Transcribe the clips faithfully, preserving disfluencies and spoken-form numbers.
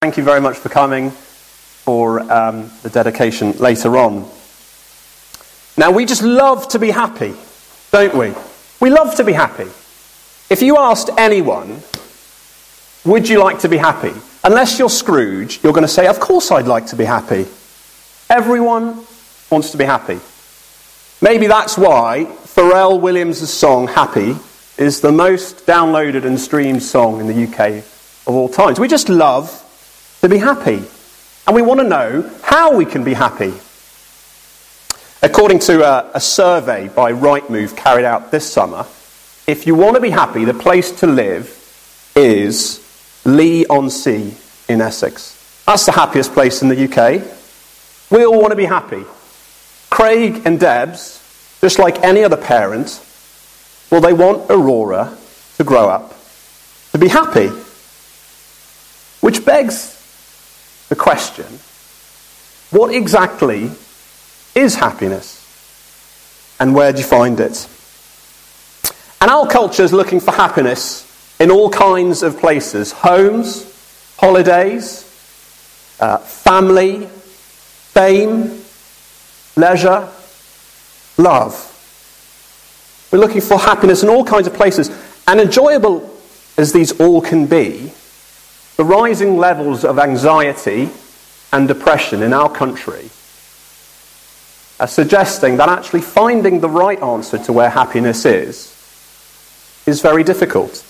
Thank you very much for coming for um, the dedication later on. Now, we just love to be happy, don't we? We love to be happy. If you asked anyone, would you like to be happy? Unless you're Scrooge, you're going to say, of course I'd like to be happy. Everyone wants to be happy. Maybe that's why Pharrell Williams' song, Happy, is the most downloaded and streamed song in the U K of all times. We just love to be happy. And we want to know how we can be happy. According to a, a survey by Rightmove carried out this summer, if you want to be happy, the place to live is Leigh-on-Sea in Essex. That's the happiest place in the U K. We all want to be happy. Craig and Debs, just like any other parent, well, they want Aurora to grow up, to be happy. Which begs the question, what exactly is happiness? And where do you find it? And our culture is looking for happiness in all kinds of places. Homes, holidays, uh, family, fame, leisure, love. We're looking for happiness in all kinds of places. And enjoyable as these all can be, the rising levels of anxiety and depression in our country are suggesting that actually finding the right answer to where happiness is is very difficult.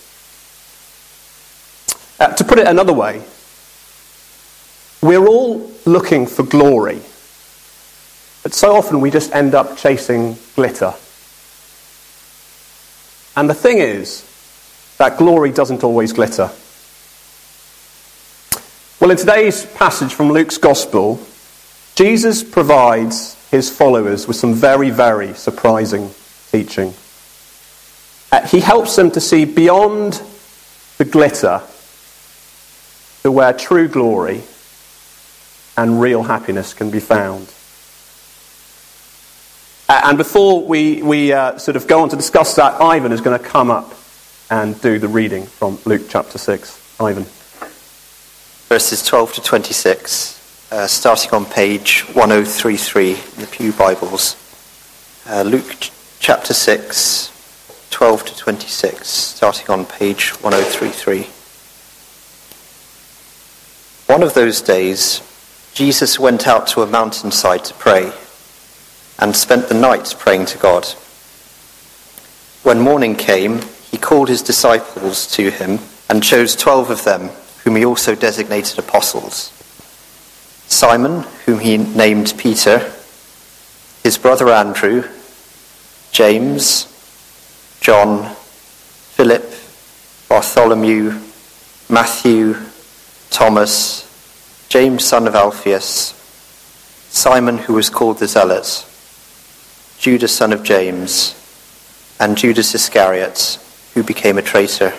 Uh, to put it another way, we're all looking for glory, but so often we just end up chasing glitter. And the thing is that glory doesn't always glitter. Well, in today's passage from Luke's Gospel, Jesus provides his followers with some very, very surprising teaching. Uh, he helps them to see beyond the glitter to where true glory and real happiness can be found. Uh, and before we, we uh, sort of go on to discuss that, Ivan is going to come up and do the reading from Luke chapter six. Ivan. Verses twelve to twenty-six, uh, starting on page one oh three three in the Pew Bibles. Uh, Luke ch- chapter six, twelve to twenty-six, starting on page one oh three three. One of those days, Jesus went out to a mountainside to pray, and spent the night praying to God. When morning came, he called his disciples to him and chose twelve of them, whom he also designated apostles. Simon, whom he named Peter, his brother Andrew, James, John, Philip, Bartholomew, Matthew, Thomas, James son of Alphaeus, Simon who was called the Zealot, Judas son of James, and Judas Iscariot, who became a traitor.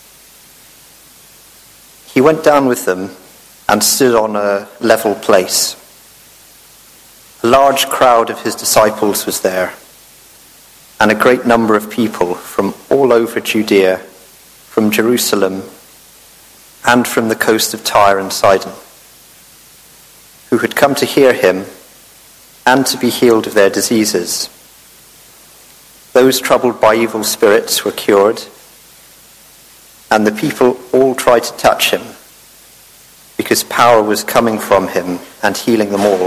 He went down with them and stood on a level place. A large crowd of his disciples was there, and a great number of people from all over Judea, from Jerusalem, and from the coast of Tyre and Sidon, who had come to hear him and to be healed of their diseases. Those troubled by evil spirits were cured, and the people all tried to touch him, because power was coming from him and healing them all.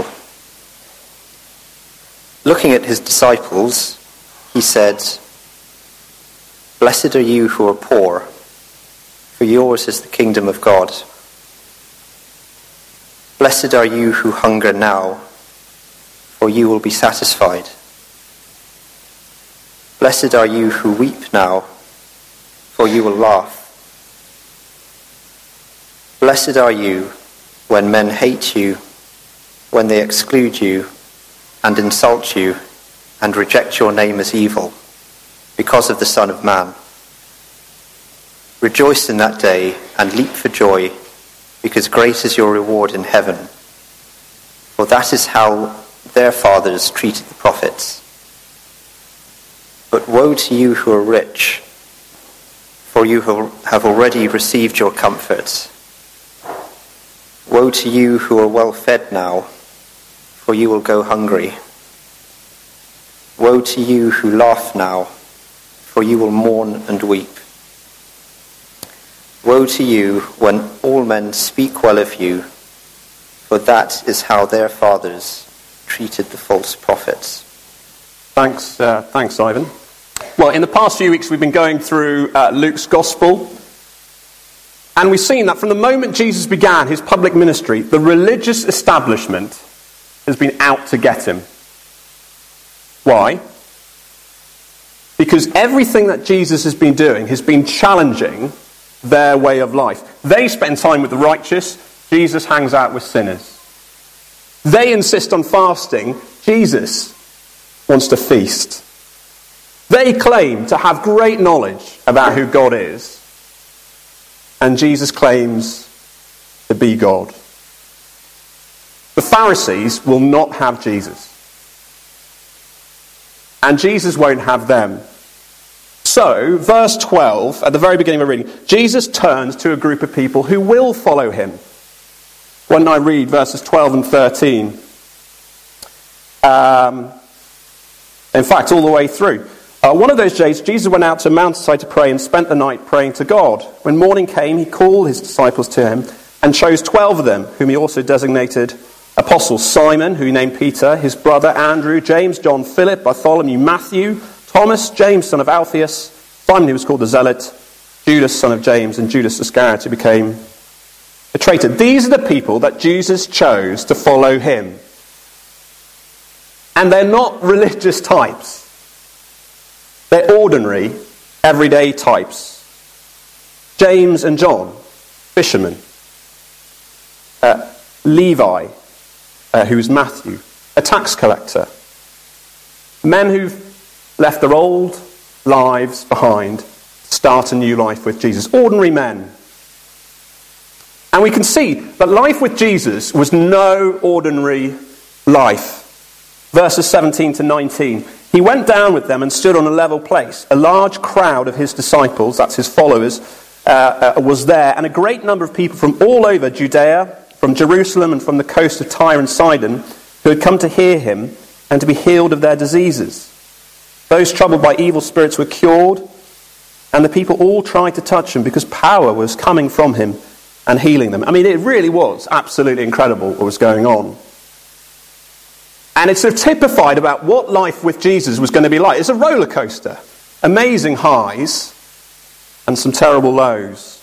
Looking at his disciples, he said, "Blessed are you who are poor, for yours is the kingdom of God. Blessed are you who hunger now, for you will be satisfied. Blessed are you who weep now, for you will laugh. Blessed are you when men hate you, when they exclude you and insult you and reject your name as evil, because of the Son of Man. Rejoice in that day and leap for joy, because great is your reward in heaven. For that is how their fathers treated the prophets. But woe to you who are rich, for you have already received your comfort. Woe to you who are well fed now, for you will go hungry. Woe to you who laugh now, for you will mourn and weep. Woe to you when all men speak well of you, for that is how their fathers treated the false prophets. Thanks, uh, thanks, Ivan. Well, in the past few weeks we've been going through uh, Luke's Gospel, and we've seen that from the moment Jesus began his public ministry, the religious establishment has been out to get him. Why? Because everything that Jesus has been doing has been challenging their way of life. They spend time with the righteous, Jesus hangs out with sinners. They insist on fasting, Jesus wants to feast. They claim to have great knowledge about who God is, and Jesus claims to be God. The Pharisees will not have Jesus, and Jesus won't have them. So, verse twelve, at the very beginning of the reading, Jesus turns to a group of people who will follow him. When I read verses twelve and thirteen, um, in fact, all the way through. Uh, one of those days, Jesus went out to a mountainside to pray and spent the night praying to God. When morning came, he called his disciples to him and chose twelve of them, whom he also designated apostles. Simon, who he named Peter, his brother Andrew, James, John, Philip, Bartholomew, Matthew, Thomas, James, son of Alphaeus, Simon, who was called the Zealot, Judas, son of James, and Judas Iscariot, who became a traitor. These are the people that Jesus chose to follow him. And they're not religious types. They're ordinary, everyday types. James and John, fishermen. Uh, Levi, uh, who's Matthew, a tax collector. Men who've left their old lives behind to start a new life with Jesus. Ordinary men. And we can see that life with Jesus was no ordinary life. Verses seventeen to nineteen. He went down with them and stood on a level place. A large crowd of his disciples, that's his followers, uh, uh, was there, and a great number of people from all over Judea, from Jerusalem and from the coast of Tyre and Sidon, who had come to hear him and to be healed of their diseases. Those troubled by evil spirits were cured, and the people all tried to touch him because power was coming from him and healing them. I mean, it really was absolutely incredible what was going on. And it's sort of typified about what life with Jesus was going to be like. It's a roller coaster. Amazing highs and some terrible lows.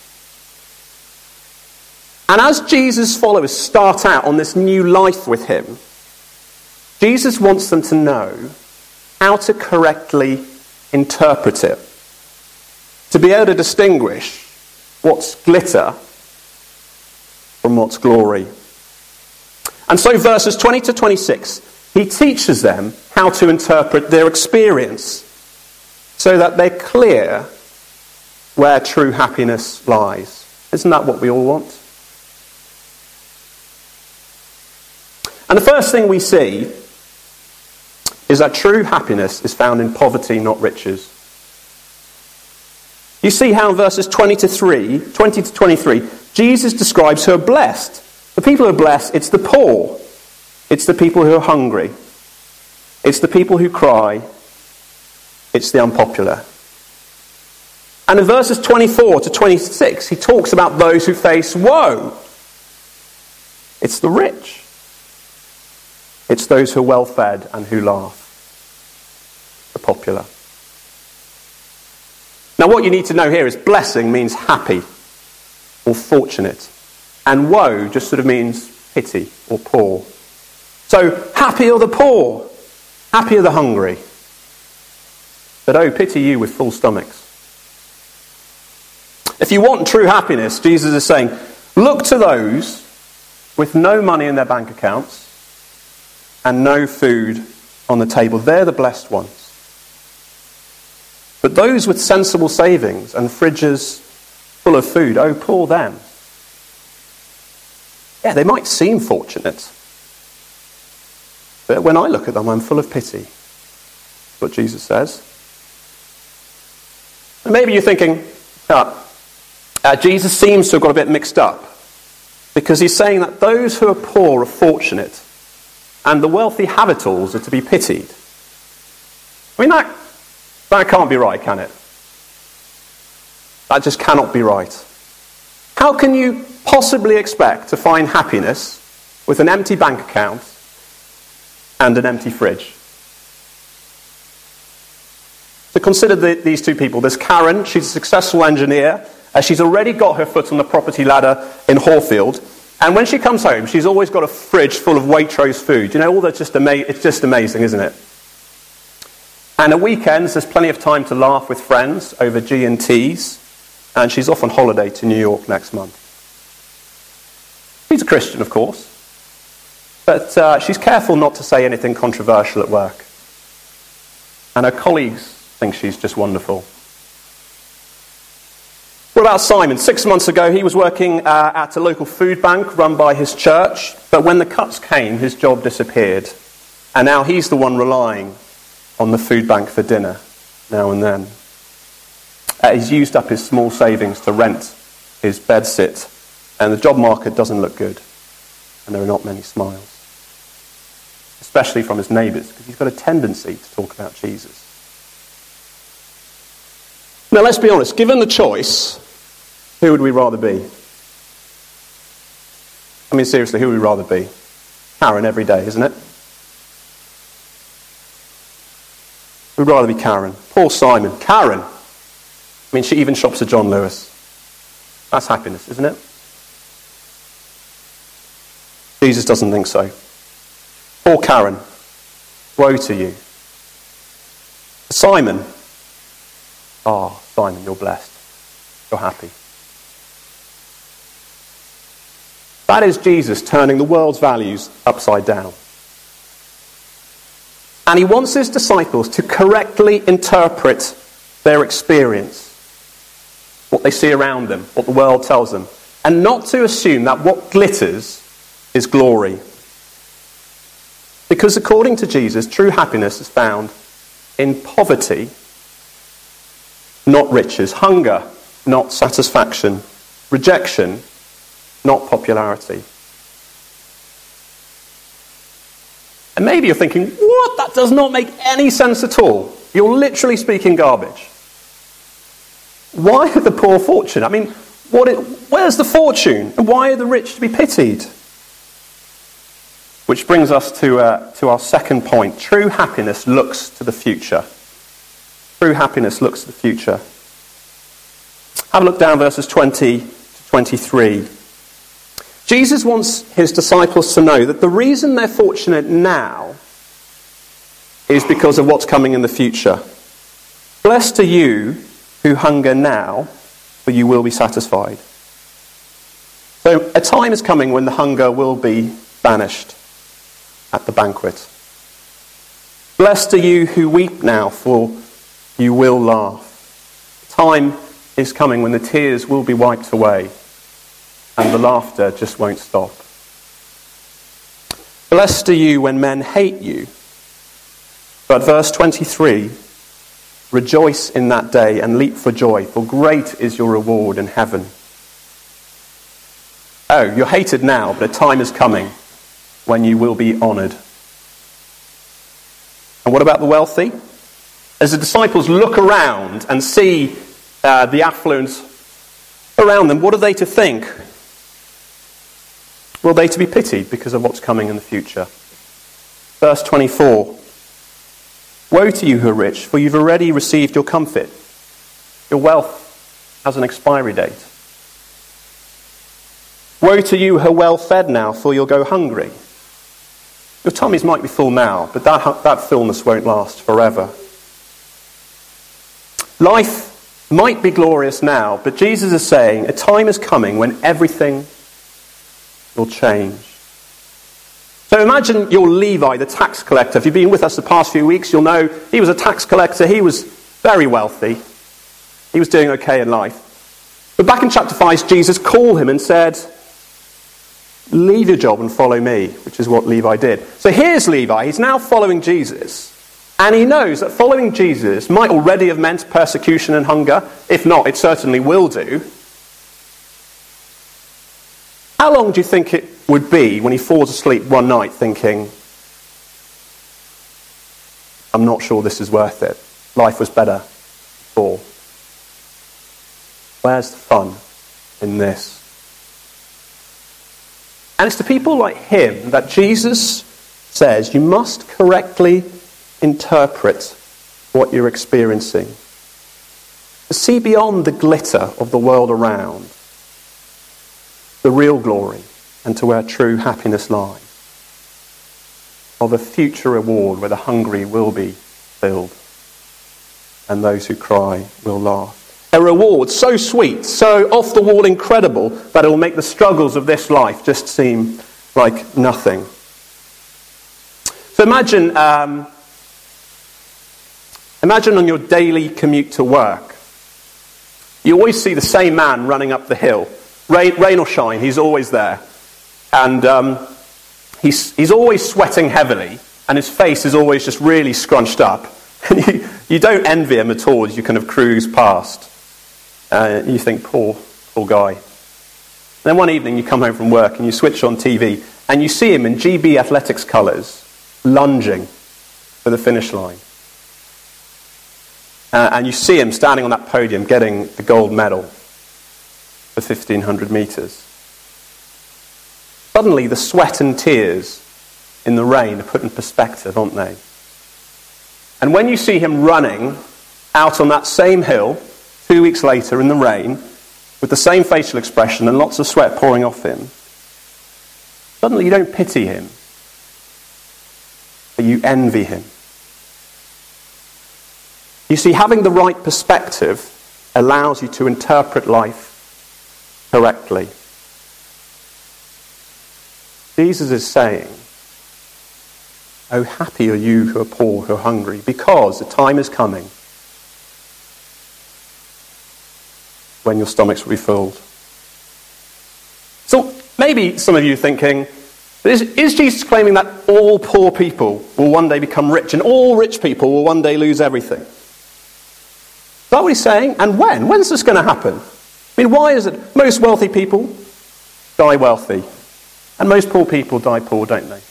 And as Jesus' followers start out on this new life with him, Jesus wants them to know how to correctly interpret it. To be able to distinguish what's glitter from what's glory. And so verses twenty to twenty-six, he teaches them how to interpret their experience so that they're clear where true happiness lies. Isn't that what we all want? And the first thing we see is that true happiness is found in poverty, not riches. You see how in verses twenty to three, twenty to twenty-three, Jesus describes who are blessed. The people who are blessed, it's the poor. It's the people who are hungry. It's the people who cry. It's the unpopular. And in verses twenty-four to twenty-six, he talks about those who face woe. It's the rich. It's those who are well fed and who laugh. The popular. Now what you need to know here is blessing means happy or fortunate. And woe just sort of means pity or poor. So, happy are the poor, happy are the hungry. But oh, pity you with full stomachs. If you want true happiness, Jesus is saying, look to those with no money in their bank accounts and no food on the table. They're the blessed ones. But those with sensible savings and fridges full of food, oh, poor them. Yeah, they might seem fortunate. But when I look at them, I'm full of pity. That's what Jesus says. And maybe you're thinking, oh, uh, Jesus seems to have got a bit mixed up. Because he's saying that those who are poor are fortunate, and the wealthy have-it-alls are to be pitied. I mean, that, that can't be right, can it? That just cannot be right. How can you possibly expect to find happiness with an empty bank account and an empty fridge? So consider the, these two people. There's Karen, she's a successful engineer. Uh, she's already got her foot on the property ladder in Hawfield. And when she comes home, she's always got a fridge full of Waitrose food. You know, all that's just ama- it's just amazing, isn't it? And at weekends, there's plenty of time to laugh with friends over G and T's. And she's off on holiday to New York next month. She's a Christian, of course. But uh, she's careful not to say anything controversial at work. And her colleagues think she's just wonderful. What about Simon? Six months ago, he was working uh, at a local food bank run by his church. But when the cuts came, his job disappeared. And now he's the one relying on the food bank for dinner now and then. Uh, he's used up his small savings to rent his bedsit, and the job market doesn't look good, and there are not many smiles, especially from his neighbours, because he's got a tendency to talk about Jesus. Now, let's be honest, given the choice, who would we rather be? I mean, seriously, who would we rather be? Karen every day, isn't it? We'd rather be Karen. Poor Simon. Karen. I mean, she even shops at John Lewis. That's happiness, isn't it? Jesus doesn't think so. Poor Karen. Woe to you. Simon. Ah, oh, Simon, you're blessed. You're happy. That is Jesus turning the world's values upside down. And he wants his disciples to correctly interpret their experience, what they see around them, what the world tells them, and not to assume that what glitters is glory. Because according to Jesus, true happiness is found in poverty, not riches, hunger, not satisfaction, rejection, not popularity. And maybe you're thinking, what? That does not make any sense at all. You're literally speaking garbage. Why are the poor fortunate? I mean, what it, where's the fortune? And why are the rich to be pitied? Which brings us to, uh, to our second point. True happiness looks to the future. True happiness looks to the future. Have a look down verses twenty to twenty-three. Jesus wants his disciples to know that the reason they're fortunate now is because of what's coming in the future. Blessed are you who hunger now, for you will be satisfied. So a time is coming when the hunger will be banished at the banquet. Blessed are you who weep now, for you will laugh. Time is coming when the tears will be wiped away and the laughter just won't stop. Blessed are you when men hate you. But verse twenty-three, rejoice in that day and leap for joy, for great is your reward in heaven. Oh, you're hated now, but a time is coming when you will be honoured. And what about the wealthy? As the disciples look around and see uh, the affluence around them, what are they to think? Will they to be pitied because of what's coming in the future? Verse twenty-four. Woe to you who are rich, for you've already received your comfort. Your wealth has an expiry date. Woe to you who are well fed now, for you'll go hungry. Your tummies might be full now, but that, that fullness won't last forever. Life might be glorious now, but Jesus is saying a time is coming when everything will change. So imagine you're Levi, the tax collector. If you've been with us the past few weeks, you'll know he was a tax collector. He was very wealthy. He was doing okay in life. But back in chapter five, Jesus called him and said, leave your job and follow me, which is what Levi did. So here's Levi. He's now following Jesus. And he knows that following Jesus might already have meant persecution and hunger. If not, it certainly will do. How long do you think it would be when he falls asleep one night thinking, I'm not sure this is worth it. Life was better before. Where's the fun in this? And it's to people like him that Jesus says you must correctly interpret what you're experiencing. To see beyond the glitter of the world around, the real glory, and to where true happiness lies. Of a future reward where the hungry will be filled and those who cry will laugh. A reward so sweet, so off the wall incredible that it will make the struggles of this life just seem like nothing. So imagine, um, imagine on your daily commute to work, you always see the same man running up the hill. Rain, rain or shine, he's always there. And um, he's, he's always sweating heavily, and his face is always just really scrunched up. And you, you don't envy him at all as you kind of cruise past. Uh, you think, poor, poor guy. And then one evening you come home from work and you switch on T V and you see him in G B Athletics colours lunging for the finish line. Uh, and you see him standing on that podium getting the gold medal for fifteen hundred metres. Suddenly the sweat and tears in the rain are put in perspective, aren't they? And when you see him running out on that same hill two weeks later in the rain, with the same facial expression and lots of sweat pouring off him, suddenly you don't pity him, but you envy him. You see, having the right perspective allows you to interpret life correctly. Jesus is saying, oh, happy are you who are poor, who are hungry, because the time is coming when your stomachs will be filled. So maybe some of you are thinking, is, is Jesus claiming that all poor people will one day become rich and all rich people will one day lose everything? Is that what he's saying? And when? When's this going to happen? I mean, why is it most wealthy people die wealthy and most poor people die poor, don't they?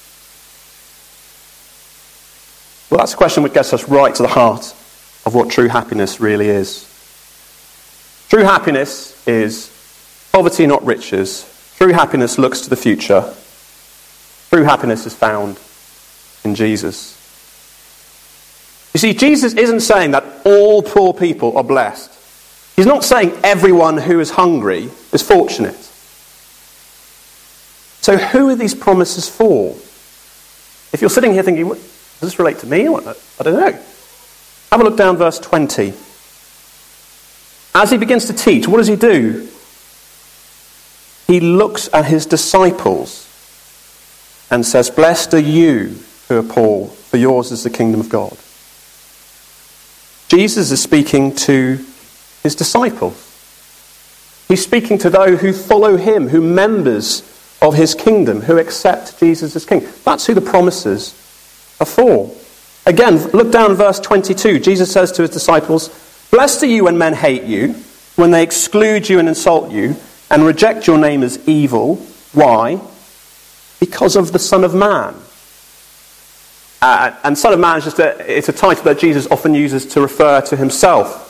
Well, that's a question which gets us right to the heart of what true happiness really is. True happiness is poverty, not riches. True happiness looks to the future. True happiness is found in Jesus. You see, Jesus isn't saying that all poor people are blessed. He's not saying everyone who is hungry is fortunate. So who are these promises for? If you're sitting here thinking, does this relate to me? I don't know. Have a look down verse twenty. As he begins to teach, what does he do? He looks at his disciples and says, blessed are you who are poor, for yours is the kingdom of God. Jesus is speaking to his disciples. He's speaking to those who follow him, who are members of his kingdom, who accept Jesus as king. That's who the promises are for. Again, look down verse twenty-two. Jesus says to his disciples, blessed are you when men hate you, when they exclude you and insult you, and reject your name as evil. Why? Because of the Son of Man. Uh, and Son of Man is just a, it's a title that Jesus often uses to refer to himself.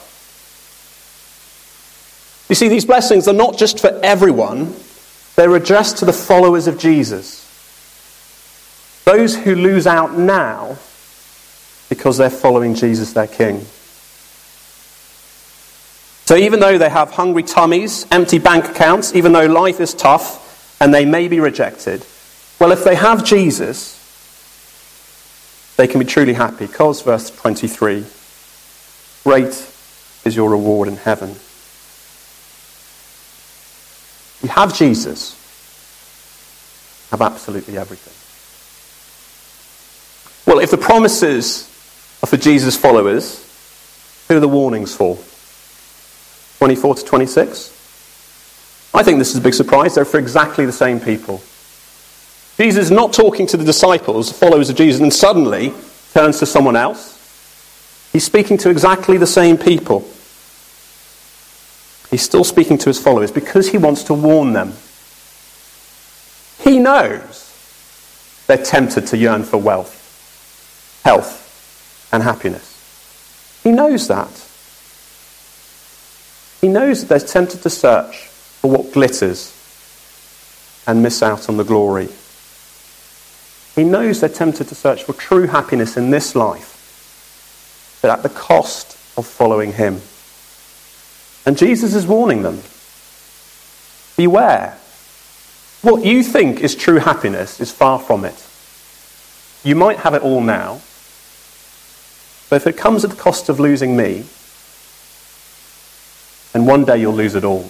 You see, these blessings are not just for everyone, they're addressed to the followers of Jesus. Those who lose out now because they're following Jesus, their King. So even though they have hungry tummies, empty bank accounts, even though life is tough and they may be rejected, well, if they have Jesus, they can be truly happy. Because, verse twenty-three, great is your reward in heaven. You have Jesus, have absolutely everything. Well, if the promises are for Jesus' followers, who are the warnings for? twenty-four to twenty-six? I think this is a big surprise. They're for exactly the same people. Jesus is not talking to the disciples, followers of Jesus, and suddenly turns to someone else. He's speaking to exactly the same people. He's still speaking to his followers because he wants to warn them. He knows they're tempted to yearn for wealth, health, and happiness. He knows that. He knows that they're tempted to search for what glitters and miss out on the glory. He knows they're tempted to search for true happiness in this life, but at the cost of following him. And Jesus is warning them. Beware. What you think is true happiness is far from it. You might have it all now, but if it comes at the cost of losing me, then one day you'll lose it all.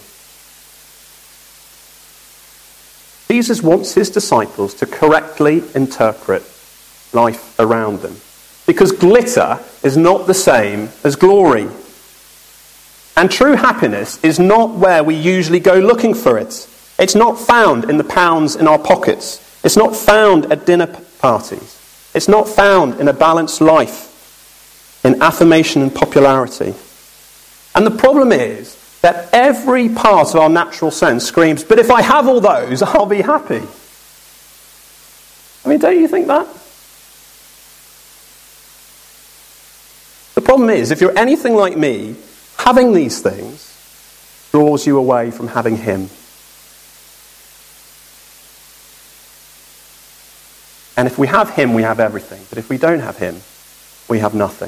Jesus wants his disciples to correctly interpret life around them, because glitter is not the same as glory. And true happiness is not where we usually go looking for it. It's not found in the pounds in our pockets. It's not found at dinner parties. It's not found in a balanced life, in affirmation and popularity. And the problem is that every part of our natural sense screams, but if I have all those, I'll be happy. I mean, don't you think that? The problem is, if you're anything like me, having these things draws you away from having him. And if we have him, we have everything. But if we don't have him, we have nothing.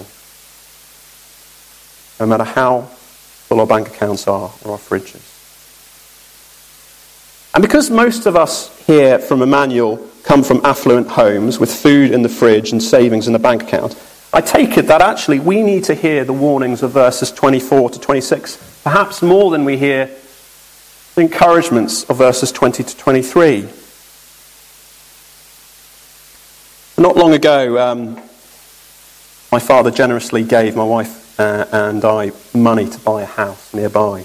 No matter how full our bank accounts are or our fridges. And because most of us here from Emmanuel come from affluent homes with food in the fridge and savings in the bank account, I take it that actually we need to hear the warnings of verses twenty-four to twenty-six, perhaps more than we hear the encouragements of verses twenty to twenty-three. Not long ago, um, my father generously gave my wife uh, and I money to buy a house nearby.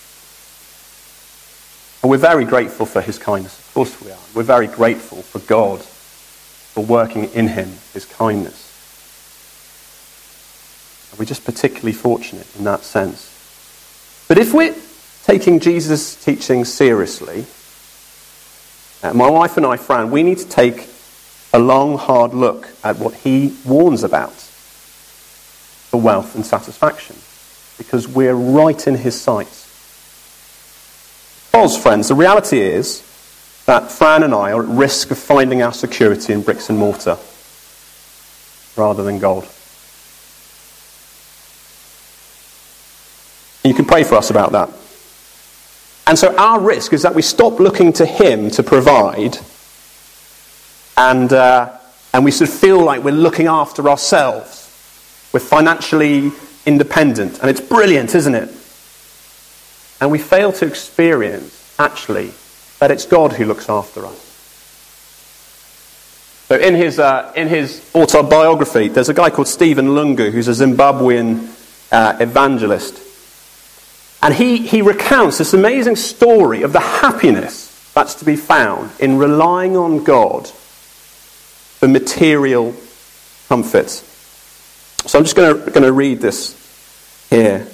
And we're very grateful for his kindness. Of course we are. We're very grateful for God for working in him his kindness. And we're just particularly fortunate in that sense. But if we're taking Jesus' teaching seriously, uh, my wife and I, Fran, we need to take a long, hard look at what he warns about for wealth and satisfaction, because we're right in his sights. Because, friends, the reality is that Fran and I are at risk of finding our security in bricks and mortar rather than gold. You can pray for us about that. And so our risk is that we stop looking to him to provide, and uh, and we sort of feel like we're looking after ourselves. We're financially independent, and it's brilliant, isn't it? And we fail to experience, actually, that it's God who looks after us. So in his uh, in his autobiography, there's a guy called Stephen Lungu, who's a Zimbabwean uh, evangelist. And he, he recounts this amazing story of the happiness that's to be found in relying on God for material comforts. So I'm just going to going to read this here.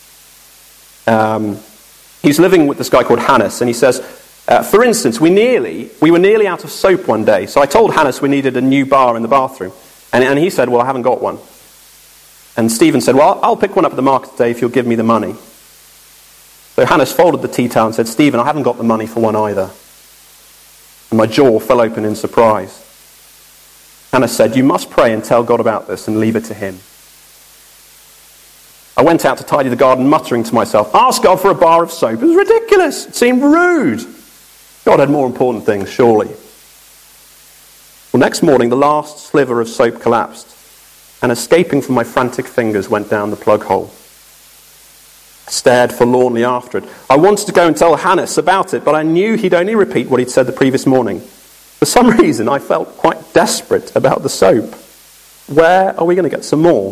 Um, he's living with this guy called Hannes, and he says, uh, for instance, we nearly we were nearly out of soap one day. So I told Hannes we needed a new bar in the bathroom, and, and he said, well, I haven't got one. And Stephen said, well, I'll pick one up at the market today if you'll give me the money. So Hannes folded the tea towel and said, Stephen, I haven't got the money for one either. And my jaw fell open in surprise. Hannes said, you must pray and tell God about this and leave it to him. I went out to tidy the garden, muttering to myself, ask God for a bar of soap. It was ridiculous. It seemed rude. God had more important things, surely. Well, next morning, the last sliver of soap collapsed, and escaping from my frantic fingers went down the plug hole. I stared forlornly after it. I wanted to go and tell Hannes about it, but I knew he'd only repeat what he'd said the previous morning. For some reason, I felt quite desperate about the soap. Where are we going to get some more?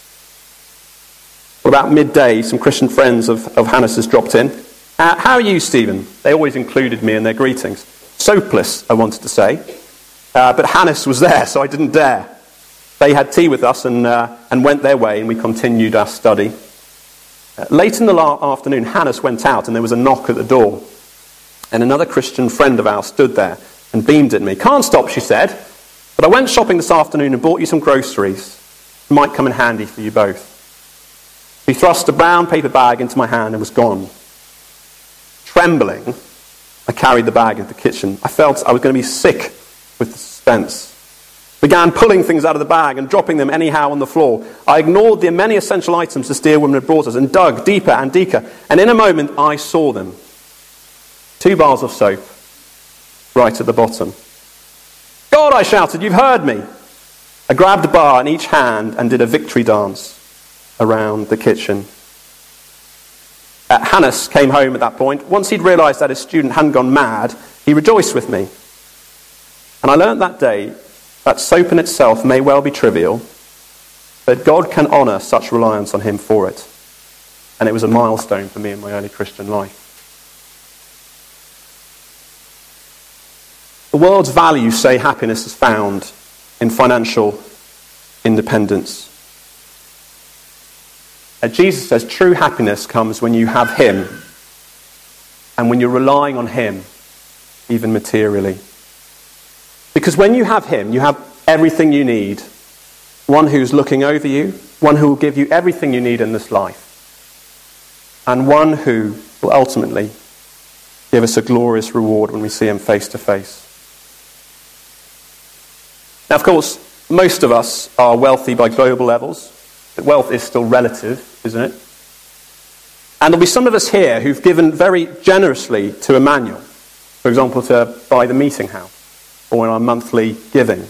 Well, about midday, some Christian friends of, of Hannes's dropped in. Uh, how are you, Stephen? They always included me in their greetings. Soapless, I wanted to say. Uh, but Hannes was there, so I didn't dare. They had tea with us and, uh, and went their way, and we continued our study. Uh, late in the la- afternoon, Hannes went out, and there was a knock at the door. And another Christian friend of ours stood there, and beamed at me. "Can't stop," she said, "but I went shopping this afternoon and bought you some groceries. It might come in handy for you both." She thrust a brown paper bag into my hand and was gone. Trembling, I carried the bag into the kitchen. I felt I was going to be sick with the suspense. Began pulling things out of the bag and dropping them anyhow on the floor. I ignored the many essential items the steerwoman had brought us and dug deeper and deeper. And in a moment, I saw them. Two bars of soap, right at the bottom. "God," I shouted, "you've heard me." I grabbed a bar in each hand and did a victory dance around the kitchen. Uh, Hannes came home at that point. Once he'd realised that his student hadn't gone mad, he rejoiced with me. And I learnt that day that soap in itself may well be trivial, but God can honour such reliance on him for it. And it was a milestone for me in my early Christian life. The world's values say happiness is found in financial independence. And Jesus says true happiness comes when you have him and when you're relying on him, even materially. Because when you have him, you have everything you need. One who's looking over you, one who will give you everything you need in this life, and one who will ultimately give us a glorious reward when we see him face to face. Now, of course, most of us are wealthy by global levels, but wealth is still relative, isn't it? And there'll be some of us here who've given very generously to Emmanuel, for example, to buy the meeting house, or in our monthly giving.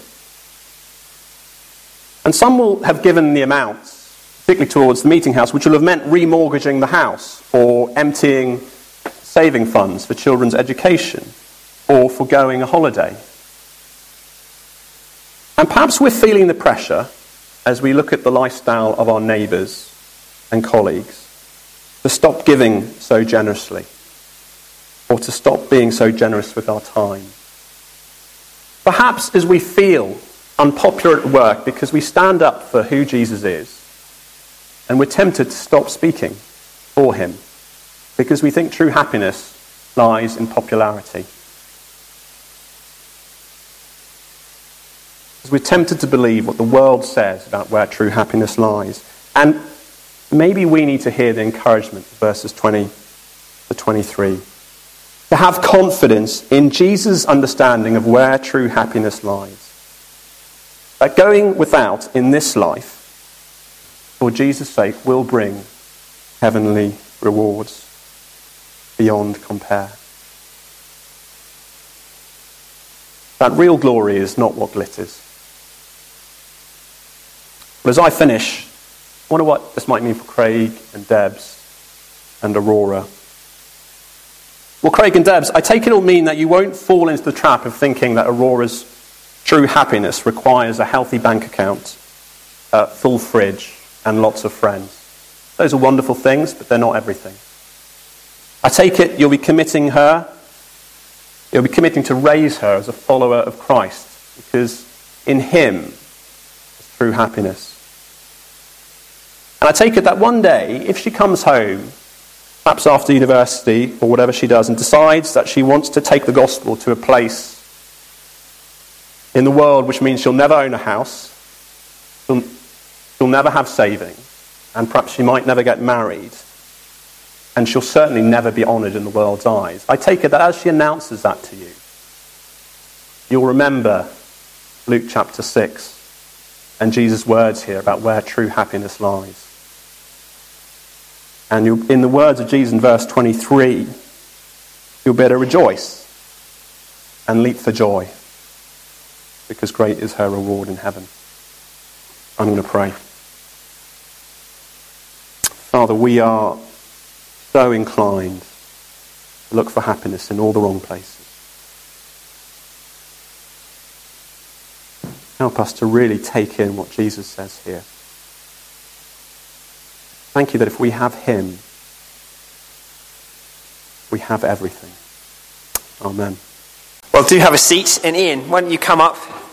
And some will have given the amounts, particularly towards the meeting house, which will have meant remortgaging the house, or emptying saving funds for children's education, or foregoing a holiday. And perhaps we're feeling the pressure, as we look at the lifestyle of our neighbours and colleagues, to stop giving so generously, or to stop being so generous with our time. Perhaps as we feel unpopular at work because we stand up for who Jesus is, and we're tempted to stop speaking for him because we think true happiness lies in popularity. Because we're tempted to believe what the world says about where true happiness lies. And maybe we need to hear the encouragement of verses twenty to twenty-three. To have confidence in Jesus' understanding of where true happiness lies. That going without in this life, for Jesus' sake, will bring heavenly rewards beyond compare. That real glory is not what glitters. But as I finish, I wonder what this might mean for Craig and Debs and Aurora. Well, Craig and Debs, I take it will mean that you won't fall into the trap of thinking that Aurora's true happiness requires a healthy bank account, a full fridge, and lots of friends. Those are wonderful things, but they're not everything. I take it you'll be committing her, you'll be committing to raise her as a follower of Christ, because in him is true happiness. And I take it that one day, if she comes home, perhaps after university or whatever she does, and decides that she wants to take the gospel to a place in the world which means she'll never own a house, she'll, she'll never have savings, and perhaps she might never get married, and she'll certainly never be honoured in the world's eyes. I take it that as she announces that to you, you'll remember Luke chapter six and Jesus' words here about where true happiness lies. And you'll, in the words of Jesus in verse twenty-three, you'll be able to rejoice and leap for joy, because great is her reward in heaven. I'm going to pray. Father, we are so inclined to look for happiness in all the wrong places. Help us to really take in what Jesus says here. Thank you that if we have him, we have everything. Amen. Well, do have a seat. And Ian, why don't you come up?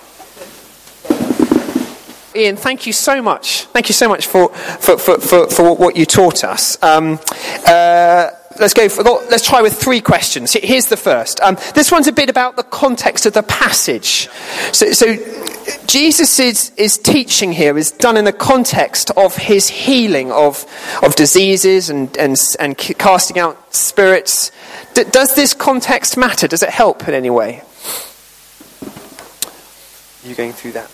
Ian, thank you so much. Thank you so much for for, for, for, for what you taught us. Um, uh, let's go. For, let's try with three questions. Here's the first. Um, this one's a bit about the context of the passage. So, so Jesus is, is teaching here is done in the context of his healing of of diseases and and and casting out spirits. D- does this context matter? Does it help in any way? Are you going through that?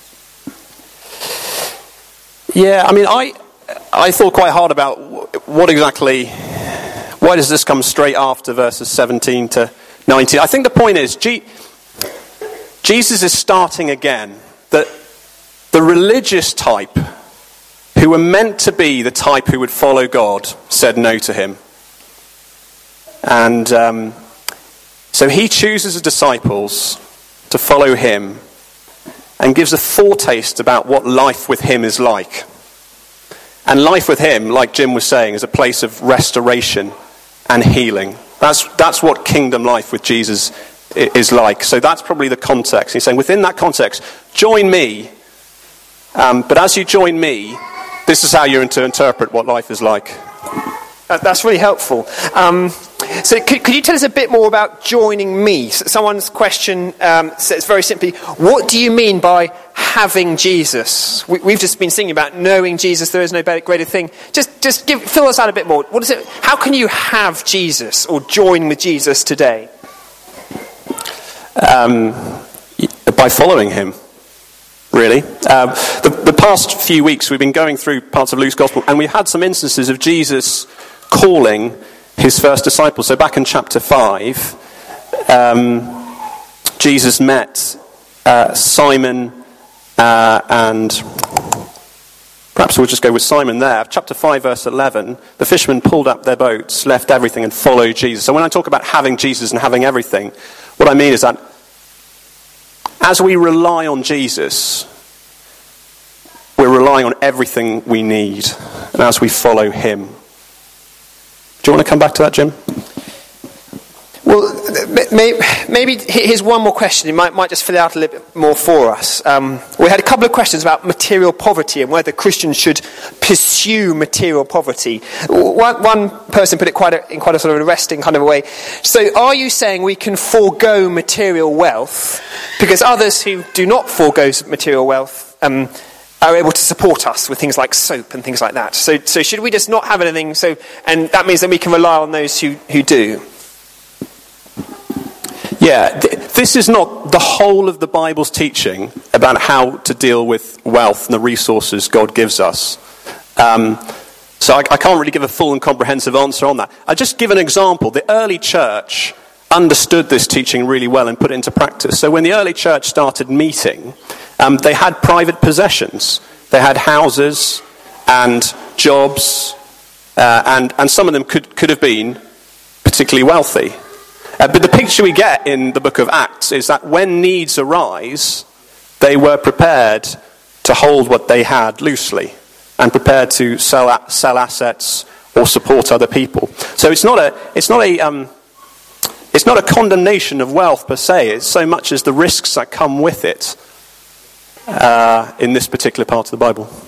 Yeah, I mean, I I thought quite hard about what exactly, why does this come straight after verses seventeen to nineteen? I think the point is, G, Jesus is starting again, that the religious type, who were meant to be the type who would follow God, said no to him. And um, so he chooses the disciples to follow him, and gives a foretaste about what life with him is like. And life with him, like Jim was saying, is a place of restoration and healing. That's that's what kingdom life with Jesus is like. So that's probably the context. He's saying, within that context, join me. Um, but as you join me, this is how you're to interpret what life is like. Uh, that's really helpful. Um, so could, could you tell us a bit more about joining me? So someone's question um, says very simply, what do you mean by having Jesus? We, we've just been singing about knowing Jesus, there is no better, greater thing. Just just give, fill us out a bit more. What is it? How can you have Jesus or join with Jesus today? Um, by following him, really. Um, the, the past few weeks we've been going through parts of Luke's Gospel, and we've had some instances of Jesus calling his first disciples. So back in chapter five, um, Jesus met uh, Simon uh, and perhaps we'll just go with Simon there. Chapter five, verse eleven, the fishermen pulled up their boats, left everything and followed Jesus. So when I talk about having Jesus and having everything, what I mean is that as we rely on Jesus, we're relying on everything we need, and as we follow him. Do you want to come back to that, Jim? Well, maybe here's one more question. It might, might just fill it out a little bit more for us. Um, we had a couple of questions about material poverty and whether Christians should pursue material poverty. One, one person put it quite a, in quite a sort of arresting kind of a way. So are you saying we can forego material wealth because others who do not forego material wealth um, are able to support us with things like soap and things like that? So, so should we just not have anything? So, and that means that we can rely on those who, who do. Yeah, th- this is not the whole of the Bible's teaching about how to deal with wealth and the resources God gives us. Um, so I, I can't really give a full and comprehensive answer on that. I'll just give an example. The early church understood this teaching really well and put it into practice. So when the early church started meeting, um, they had private possessions. They had houses and jobs, uh, and, and some of them could, could have been particularly wealthy. Uh, but the picture we get in the book of Acts is that when needs arise, they were prepared to hold what they had loosely and prepared to sell sell assets or support other people. So it's not a it's not a um, it's not a condemnation of wealth per se. It's so much as the risks that come with it uh, in this particular part of the Bible.